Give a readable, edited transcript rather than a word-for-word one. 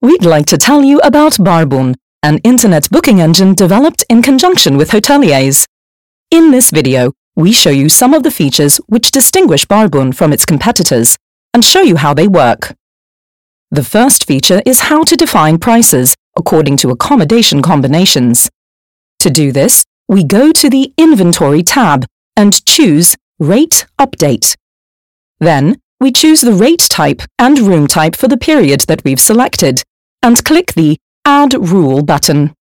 We'd like to tell you about Barbun, an internet booking engine developed in conjunction with hoteliers. In this video, we show you some of the features which distinguish Barbun from its competitors and show you how they work. The first feature is how to define prices according to accommodation combinations. To do this, we go to the Inventory tab and choose Rate Update. Then, we choose the rate type and room type for the period that we've selected, and click the Add Rule button.